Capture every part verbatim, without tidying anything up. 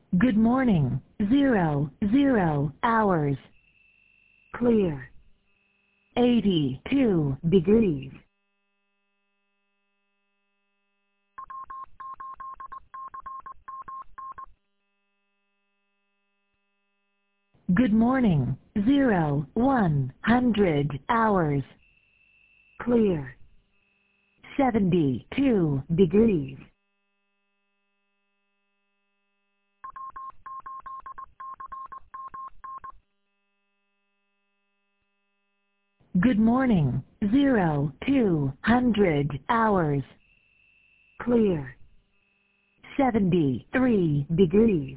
Good morning. Zero, zero hours. Clear. eighty-two degrees. Good morning. Zero, one hundred hours. Clear. seventy-two degrees. Good morning. Zero, two hundred hours. Clear. seventy-three degrees.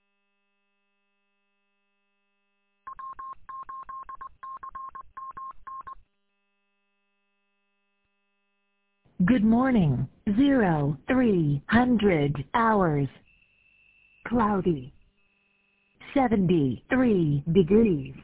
Good morning. Zero, three hundred hours. Cloudy. seventy-three degrees.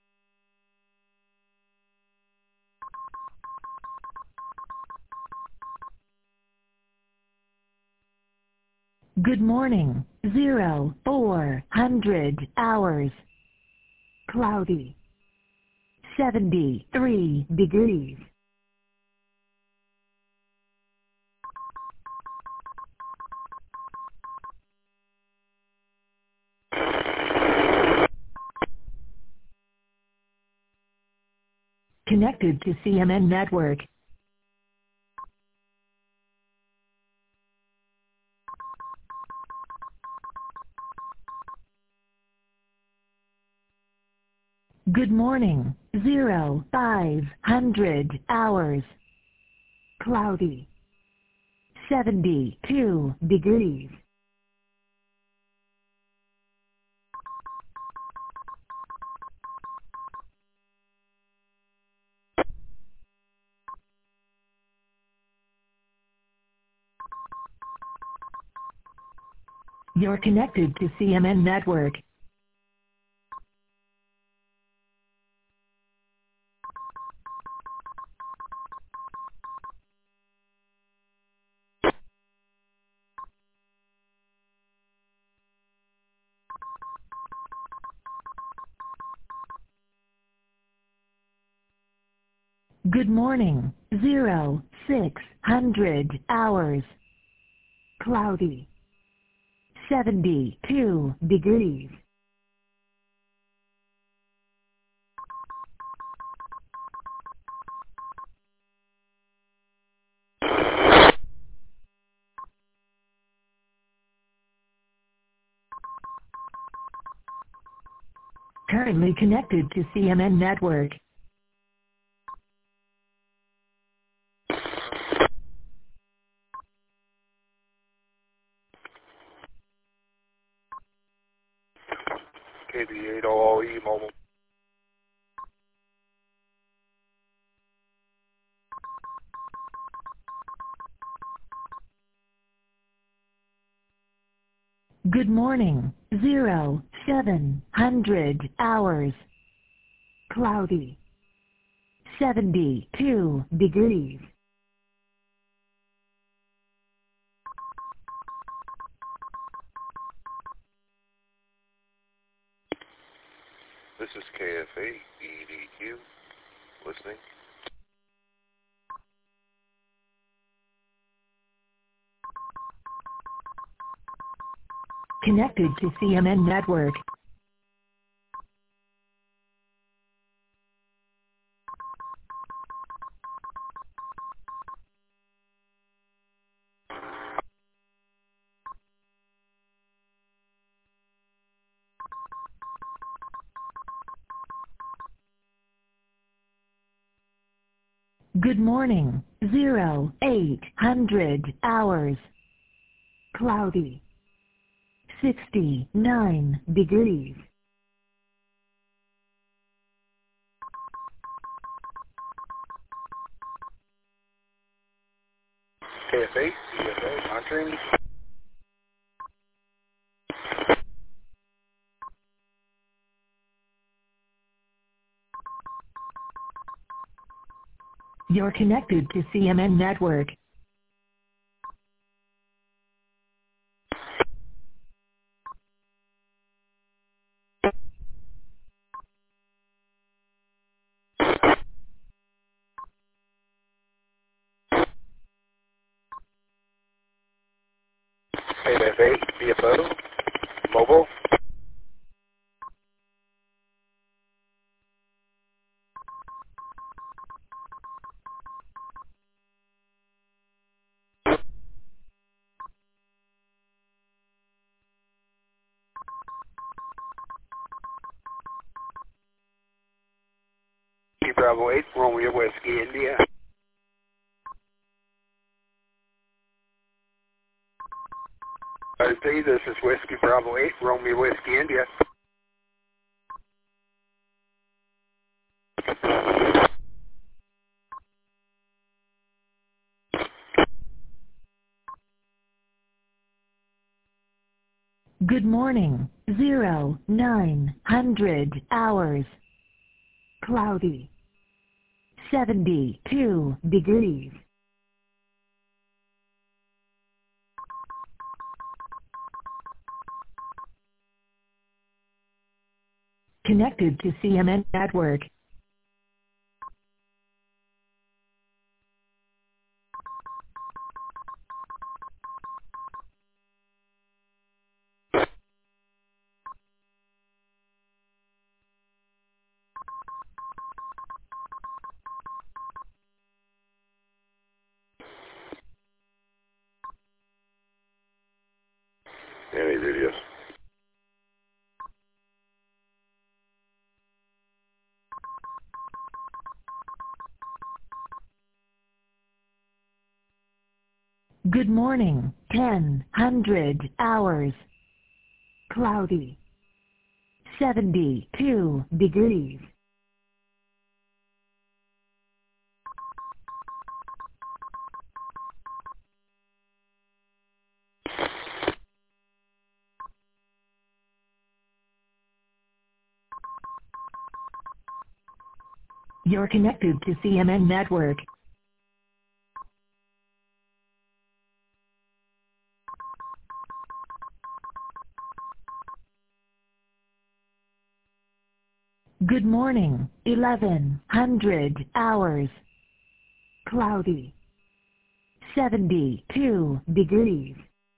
Good morning. Zero, four hundred hours. Cloudy. seventy-three degrees. Connected to C M N Network. Good morning. Zero, five hundred hours. Cloudy. seventy-two degrees. You're connected to C M N Network. Good morning. Zero, six hundred hours. Cloudy. seventy-two degrees. Currently connected to C M N Network. K B eight O O E Mobile. Good morning. Zero, seven hundred hours. Cloudy. seventy-two degrees. This is K F A E D Q. Listening. Connected to C M N Network. Good morning. Zero, eight hundred hours. Cloudy. sixty-nine degrees. K F A, C F A, monitoring. You're connected to C M N Network. K F eight, D F O, mobile. Bravo eight, Romeo Whiskey, India. R T, this is Whiskey Bravo eight, Romeo Whiskey, India. Good morning. Zero, nine hundred hours. Cloudy. seventy-two degrees. Connected to C M N network. Any videos? Good morning. ten hundred hours. Cloudy. seventy-two degrees. You're connected to C M N network. Good morning. eleven hundred hours. Cloudy. seventy-two degrees.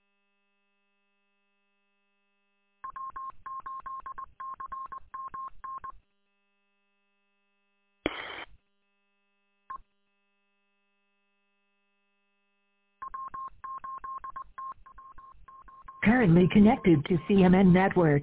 Currently connected to C M N network.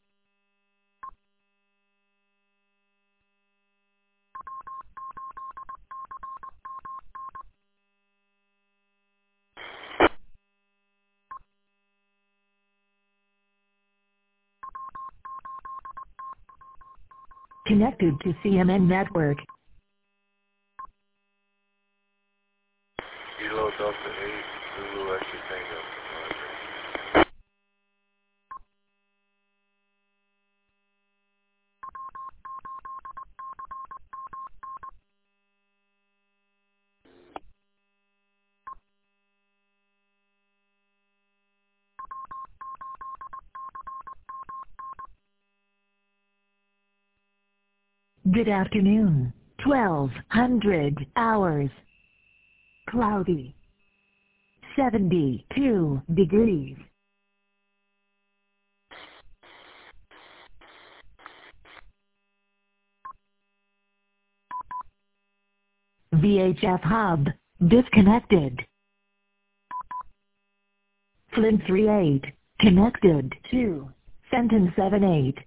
Connected to C M N network. Kilo Delta eight, Zulu X Tango. Good afternoon. twelve hundred hours. Cloudy. seventy-two degrees. V H F hub disconnected. Flint three eight connected to Fenton seven eight.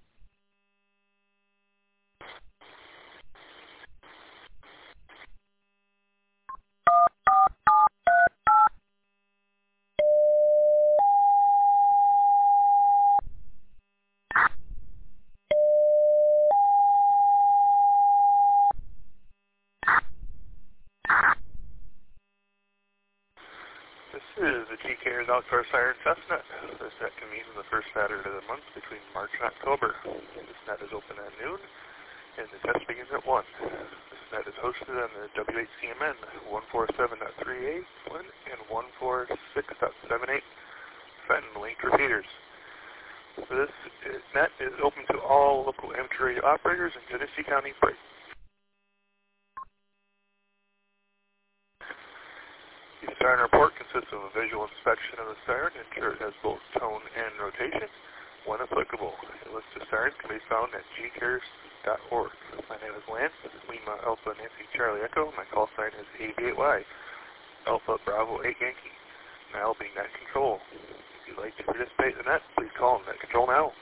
This is the G K R's Outdoor Siren Testnet. This net convenes on the first Saturday of the month between March and October. This net is open at noon, and the test begins at one. This net is hosted on the W eight C M N one forty-seven point thirty-eight and one forty-six point seventy-eight Fenton linked repeaters. This net is open to all local amateur radio operators in Genesee County. If siren report consists of a visual inspection of the siren to ensure it has both tone and rotation, when applicable. A list of sirens can be found at g cares dot org. My name is Lance, Lima Alpha Nancy Charlie Echo. My call sign is A B eight Y, Alpha Bravo eight Yankee. And I'll be net control. If you'd like to participate in that, please call net control now.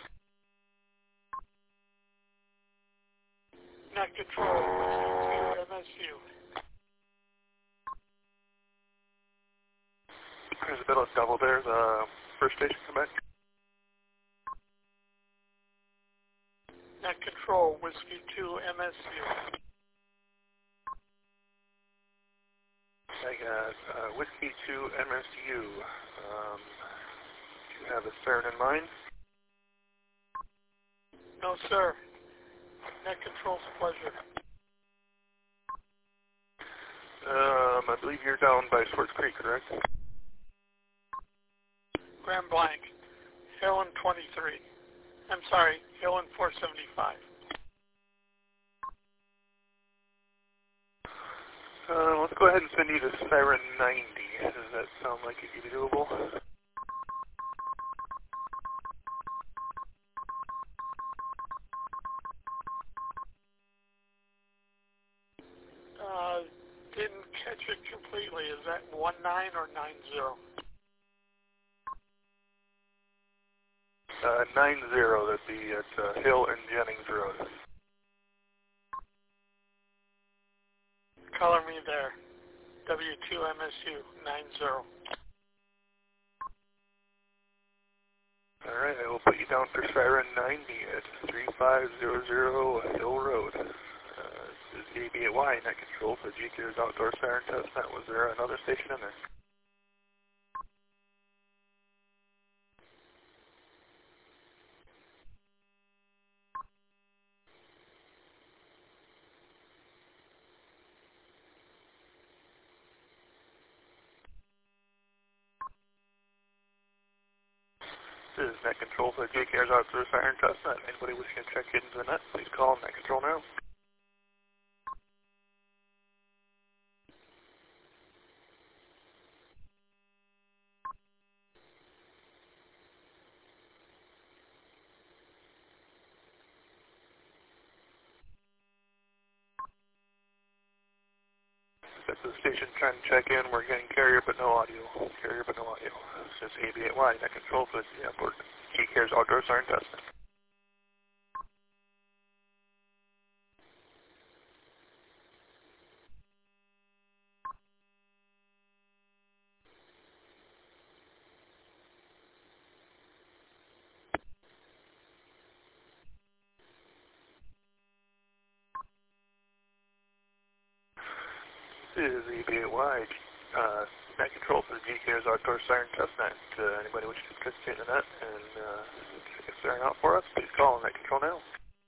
Net control, M S U. There's a bit of double there. The first station come back. Net control, Whiskey two M S U. I got uh, Whiskey two M S U. Um, do you have a siren in mind? No, sir. Net control's a pleasure. Um, I believe you're down by Swartz Creek, correct? Grand Blanc, Helen twenty-three. I'm sorry, Helen four seventy-five. Uh, let's go ahead and send you to Siren ninety. Does that sound like it could be doable? Uh, didn't catch it completely. Is that one nine or nine zero? Uh, nine zero, that'd be at uh, Hill and Jennings Road. Color me there. W two M S U nine zero. Alright, I will put you down for Siren ninety at three five zero zero Hill Road. Uh, this is A B eight Y, net control for G cares Outdoor Siren Test Net. Was there another station in there? This is net control for G cares Outdoor Siren Test Net. Anybody wishing to check into the net, please call net control now. At the station trying to check in, we're getting carrier but no audio. Carrier but no audio. This is A B eight Y, net control for the airport. G cares Outdoor Siren Test Net. This is A B eight Y, uh, net control for the G cares Outdoor Siren Test Net. Uh, anybody wishing to participate in that and uh, check a siren out for us, please call net control now.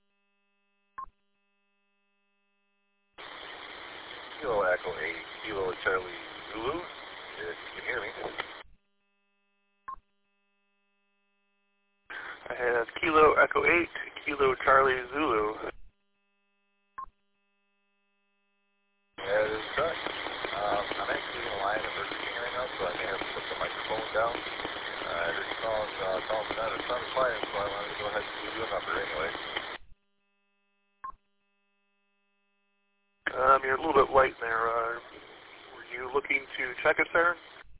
Kilo Echo eight, Kilo Charlie Zulu, if you can hear me. I have Kilo Echo eight, Kilo Charlie Zulu. That is correct. Um, I'm actually in a line at Burger King right now, so I may have to put the microphone down. Uh, I heard you calling, uh, calling from that. It sounded quiet, so I wanted to go ahead and give you a number anyway. Um, you're a little bit light there. Uh, were you looking to check a siren?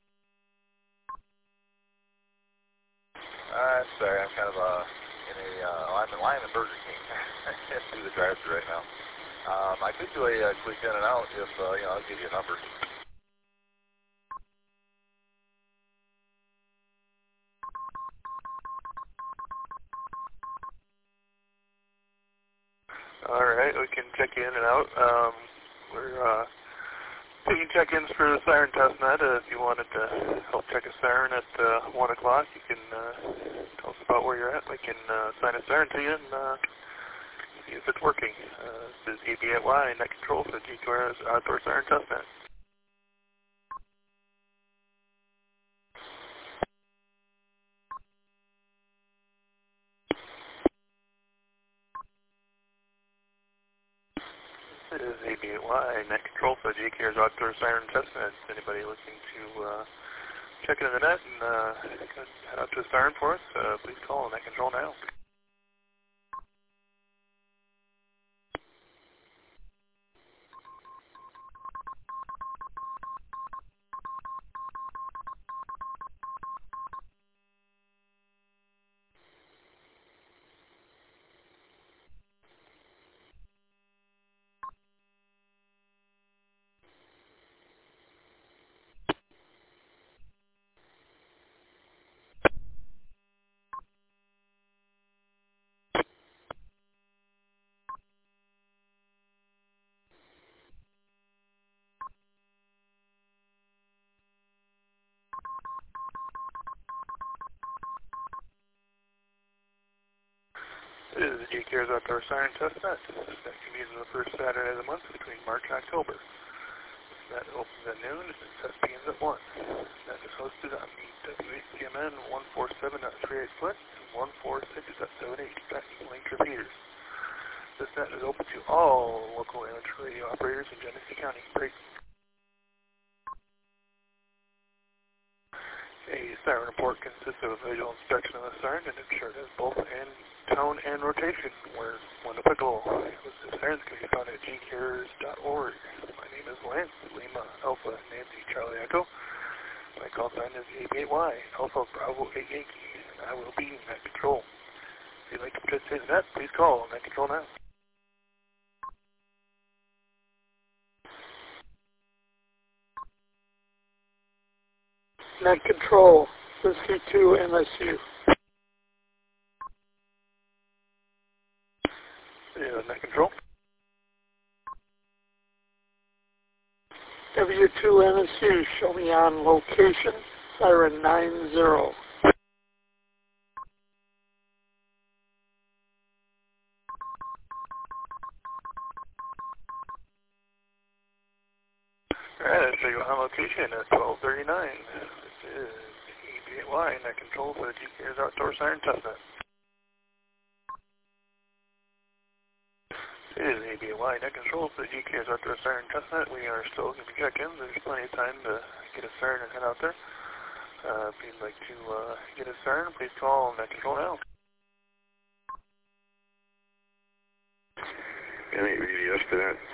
Uh, sorry, I'm kind of uh, in a, uh, I'm in line at Burger King. I can't do the drive-thru right now. Um, I could do a uh, quick in and out if, uh, you know, I'll give you a number. Alright, we can check in and out. Um, we're uh, taking check-ins for the Siren Test Net. Uh, if you wanted to help check a siren at uh, one o'clock, you can uh, tell us about where you're at. We can uh, assign a siren to you and uh, see if it's working. Uh, this is A B eight Y, net control for the G cares Outdoor Siren Test Net. This is A B eight Y, net control control for the G Cares Outdoor Siren Testnet. Anybody looking to uh, check into the net and uh, head out to a siren for us, uh, please call on Net Control now. It is the G Cares Outdoor Siren Testnet. That convenes on the first Saturday of the month between March and October. That opens at noon and the test begins at one. That is hosted on the W H C M N one forty-seven point three eight split and one forty-six point seven eight tracking link repeaters. This net is open to all local amateur radio operators in Genesee County. Great. A siren report consists of a visual inspection of the siren and ensure it has both in tone and rotation, where when applicable. The sirens can be found at g cares dot org. My name is Lance, Lima Alpha Nancy Charlie Echo. My call sign is eight eight Y, Alpha Bravo eight Yankee, and I will be Net Control. If you'd like to participate in that, please call Net Control now. Net Control, Whiskey two M S U. Yeah, Net Control. W two M S U, show me on location, siren nine zero. Alright, I'll show you on location at twelve thirty-nine. This is E B eight Y, Net Control for the G Cares Outdoor Siren Testnet. It is A B A Y Net Control for the G Cares Outdoor Siren Testnet. We are still going to check-ins. There's plenty of time to get a siren and head out there. Uh, if you'd like to uh, get a siren, please call Net Control now. N eight V D S to that.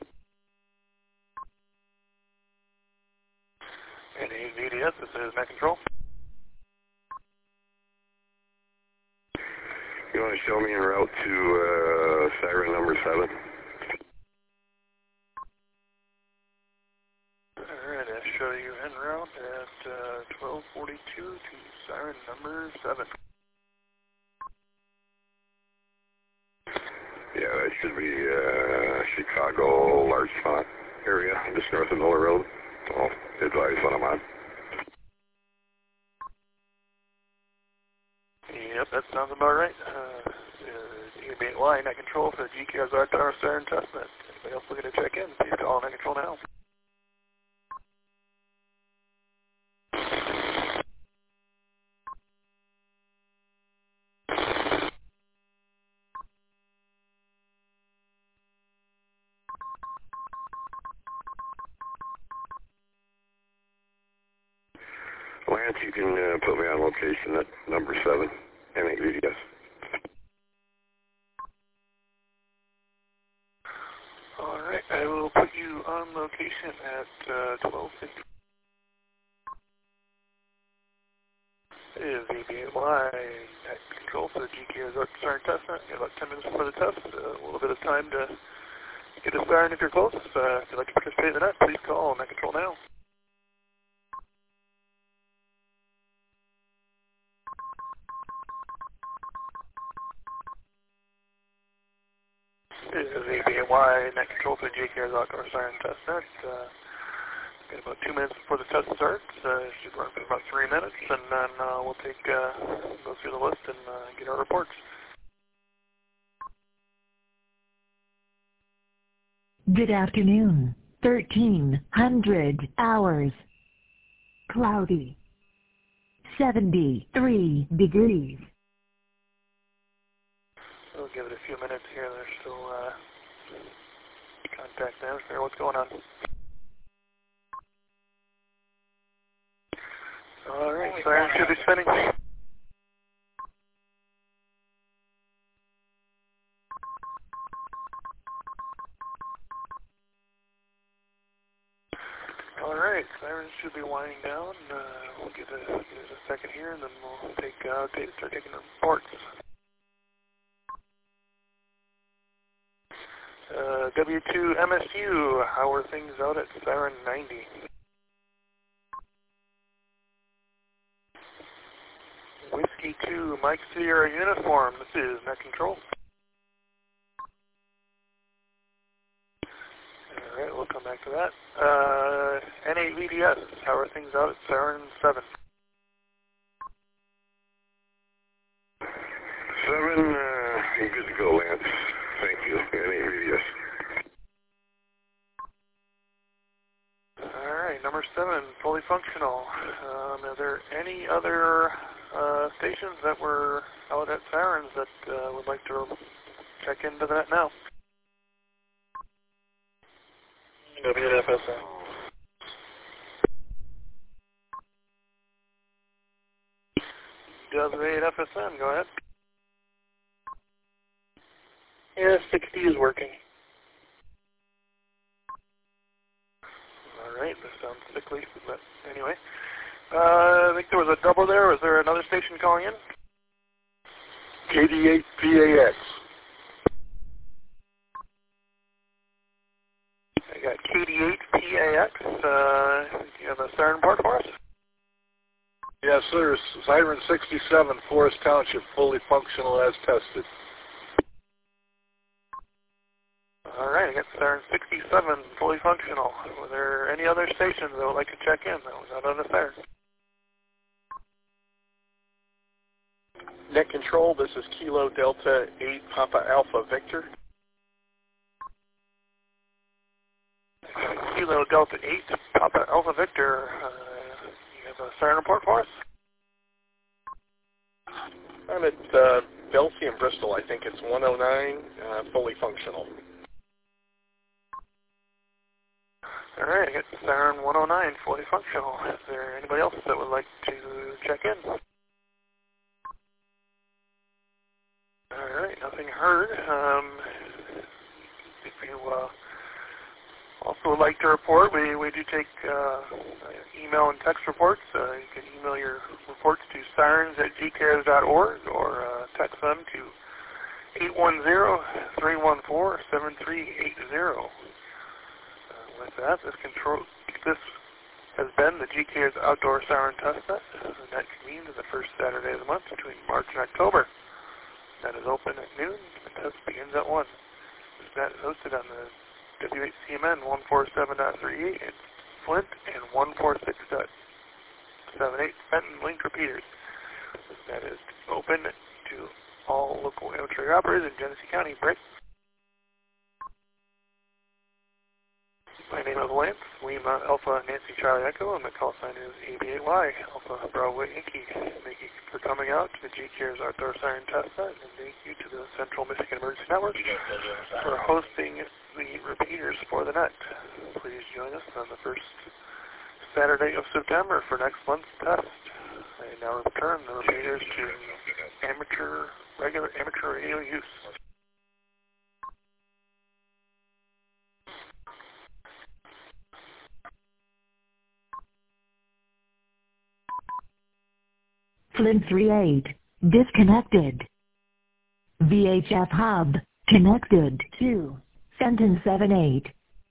N eight V D S, this is Net Control. You want to show me en route to uh, siren number seven? Alright, I'll show you en route at uh, twelve forty-two to siren number seven. Yeah, that should be uh, Chicago Larchmont area, just north of Miller Road. I'll advise when I'm on. Yep, that sounds about right. Uh, uh, E B eight Y Net Control for the G Cares Outdoor Siren Testnet. Anybody else looking to check in, please call Net Control now. Lance, you can uh, put me on location at number seven, N eight V D S. Alright, I will put you on location at uh, twelve fifty. It is E B eight Y Net Control for the G Cares Outdoor Siren Testnet. You have about ten minutes before the test. Uh, a little bit of time to get a siren if you're close. Uh, if you'd like to participate in the net, please call Net Control now. It is E B eight Y Net Control for the G Cares Outdoor Siren Testnet. Uh, got about two minutes before the test starts. Uh, it should run for about three minutes, and then uh, we'll take uh, go through the list and uh, get our reports. Good afternoon. thirteen hundred hours. Cloudy. seventy-three degrees. We'll give it a few minutes here. They're still uh, Contact Navigator, what's going on? Alright, siren should be spinning. Alright, sirens should be winding down. Uh, we'll give it, give it a second here and then we'll take, uh, take, start taking the reports. Uh, W two M S U, how are things out at Siren ninety? Whiskey two, Mike Sierra Uniform, this is Net Control. Alright, we'll come back to that. Uh, N eight V D S, how are things out at Siren seven? seven, uh, you're good to go, Lance. Thank you. N eight V D S. Alright, number seven, fully functional. Um, are there any other uh, stations that were out at Sirens that uh, would like to check into that now? W eight F S N. W eight F S N, go ahead. Yeah, sixty is working. Alright, this sounds sickly, but anyway. Uh, I think there was a double there. Was there another station calling in? K D eight P A X. I got K D eight P A X. Uh, do you have a siren port for us? Yes, sir. Siren sixty-seven, Forest Township, fully functional as tested. Alright, I got Siren sixty-seven, fully functional. Were there any other stations that would like to check in that was not on the siren? Net Control, this is Kilo Delta eight Papa Alpha Victor. Kilo Delta eight Papa Alpha Victor. Uh, you have a siren report for us? I'm at uh, Belsey and Bristol. I think it's one oh nine, uh, fully functional. Alright, I got Siren one oh nine, fully functional. Is there anybody else that would like to check in? Alright, nothing heard. Um, if you uh, also would like to report, we, we do take uh, email and text reports. Uh, you can email your reports to sirens at g cares dot org or uh, text them to eight one zero, three one four, seven three eight zero. With that, this control, this has been the G Cares Outdoor Siren Testnet. The net convenes the first Saturday of the month between March and October. That is open at noon. The test begins at one. This net is hosted on the W eight C M N one forty-seven point thirty-eight in Flint and one forty-six point seventy-eight Fenton link repeaters. This net is open to all local amateur operators in Genesee County. Break. My name is Lance, Lima Alpha Nancy Charlie Echo, and my call sign is A B eight Y, Alpha Bravo Yankee. Thank you for coming out to the G Cares Outdoor Siren Testnet, and thank you to the Central Michigan Emergency Network for hosting the repeaters for the net. Please join us on the first Saturday of September for next month's test. I now return the repeaters to amateur, regular amateur radio use. Flint three eight, disconnected. V H F hub, connected to Fenton seven eight.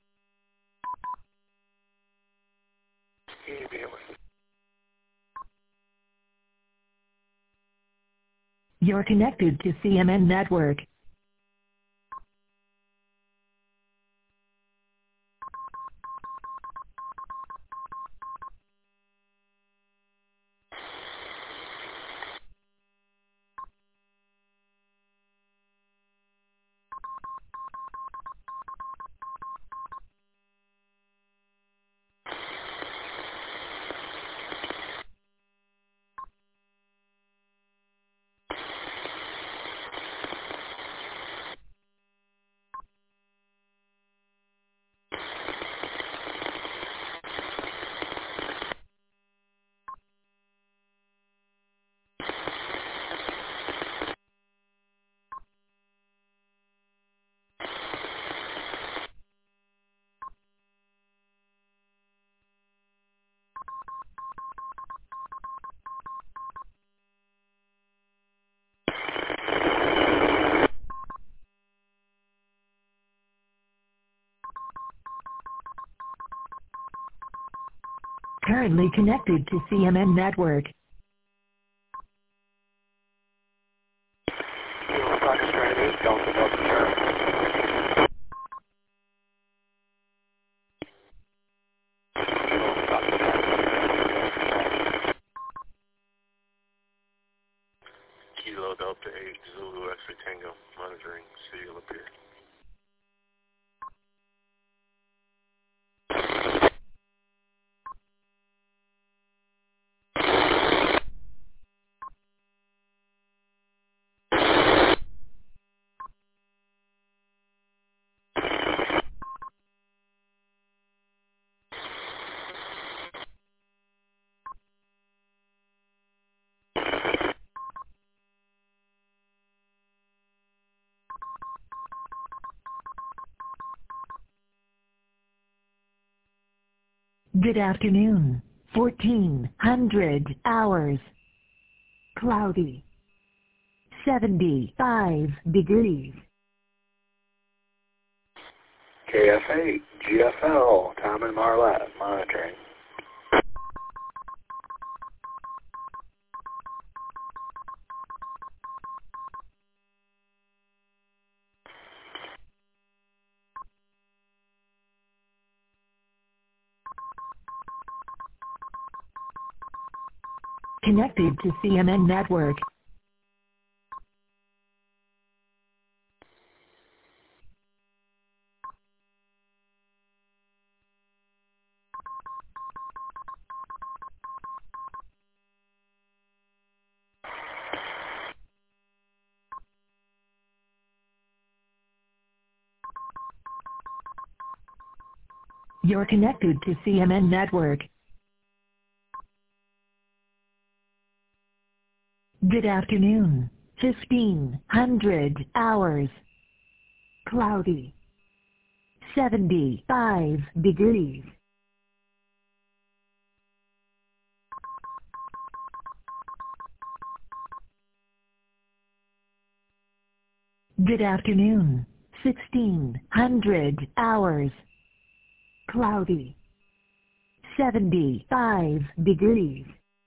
You're connected to C M N Network. Currently connected to C M N network. Kilo Foxtrot eight, Delta Delta Charlie. Kilo Foxtrot. Kilo Delta eight, Zulu X-ray Tango, monitoring serial appear. Good afternoon. fourteen hundred hours. Cloudy. seventy-five degrees. K F eight, G F L, Tom and Marlette, monitoring. Connected to C M N network. You're connected to C M N network. Good afternoon. fifteen hundred hours. Cloudy. seventy-five degrees. Good afternoon. sixteen hundred hours. Cloudy. seventy-five degrees.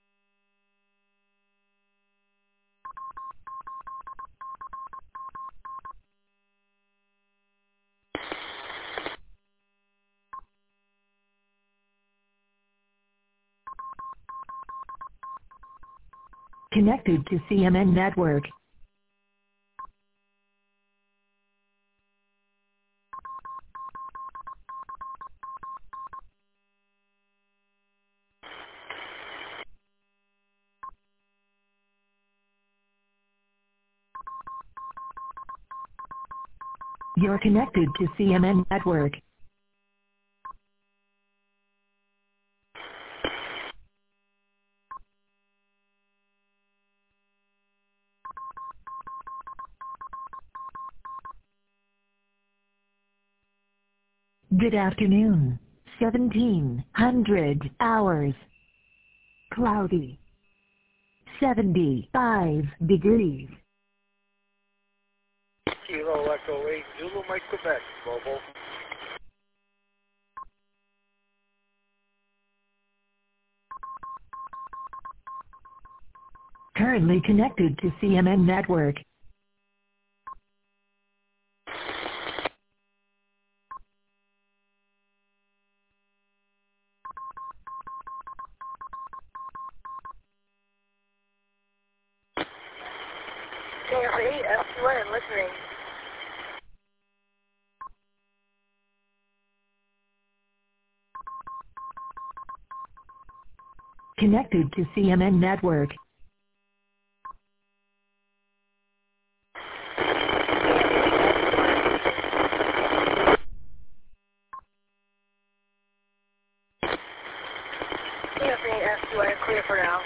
Connected to C M N network. You're connected to C M N network. Good afternoon. seventeen hundred hours. Cloudy. seventy-five degrees. Kilo Echo eight, Zulu Mike Quebec, mobile. Currently connected to C M N network. K R eight, F two N, listening. Connected to C M N network. K F eight, F two N, clear for now.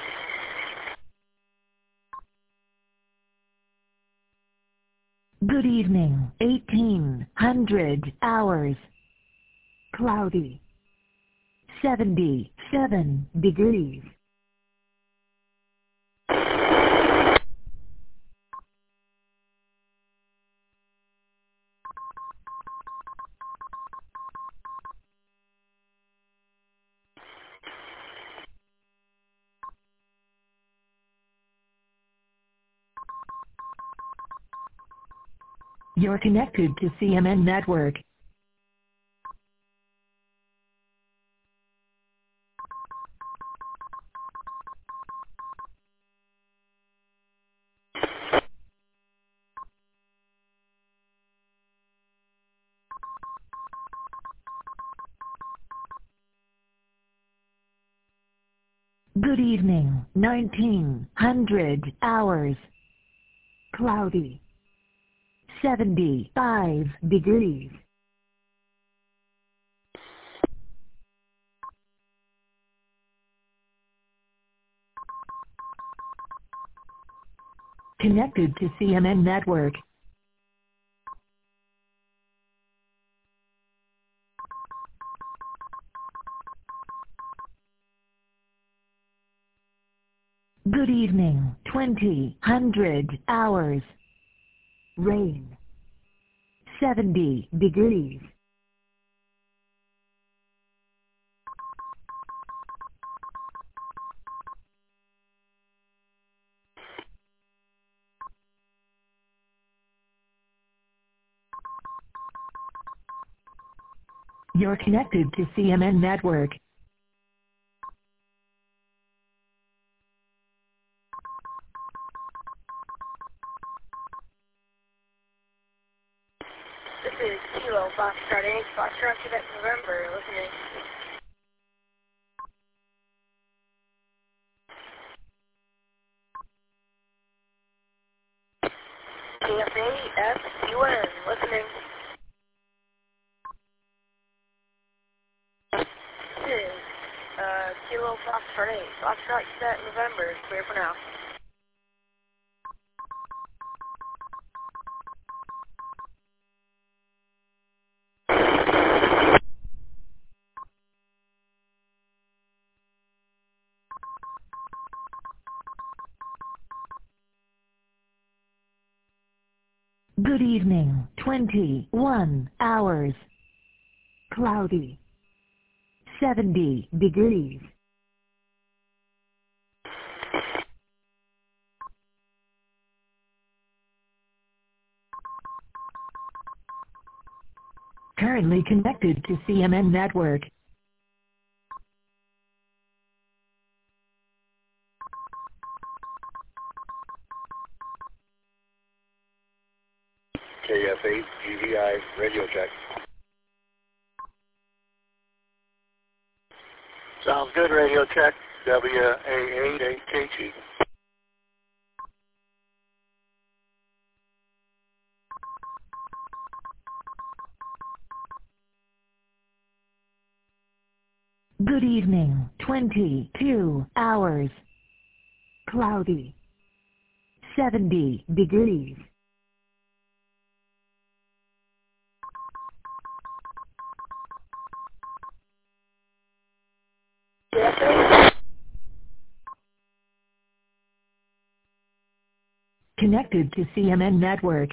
Good evening. eighteen hundred hours. Cloudy. seventy-seven degrees. You're connected to C M N Network. Good evening, nineteen hundred hours. Cloudy. seventy-five degrees. Connected to C M N Network. Good evening, twenty hundred hours. Rain. seventy degrees. You're connected to C M N Network. This is Kilo Foxtrot eight, Foxtrot Quebec November, listening. K F A S U N, listening. This is uh, Kilo Foxtrot eight, Foxtrot Quebec November, clear for now. Good evening, twenty-one hours. Cloudy. seventy degrees. Currently connected to C M N Network. K F eight G V I, radio check. Sounds good, radio check. W A eight eight K G. Good evening, twenty-two hours. Cloudy. seventy degrees. Connected to C M N Network.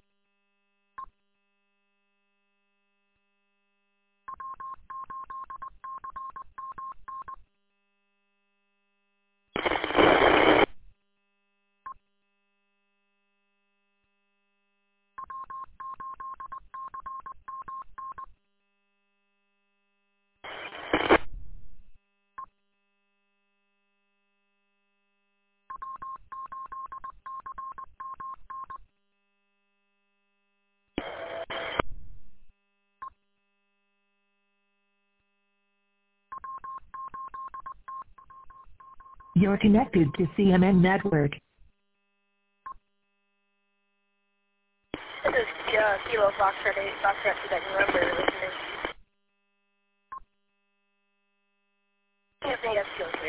You're connected to C M N Network. This is uh, Kilo Foxtrot eight, Foxtrot Quebec November, listening. K F A S U N, clear.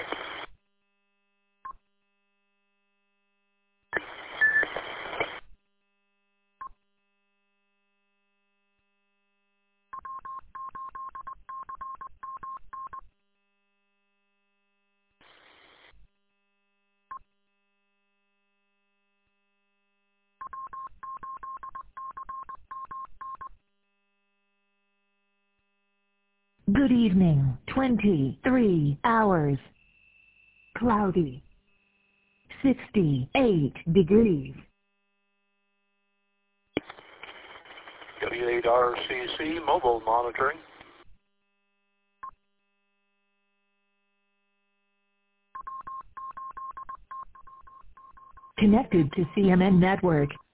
Good evening, twenty-three hours. Cloudy. sixty-eight degrees. eight R C C mobile monitoring. Connected to C M N network.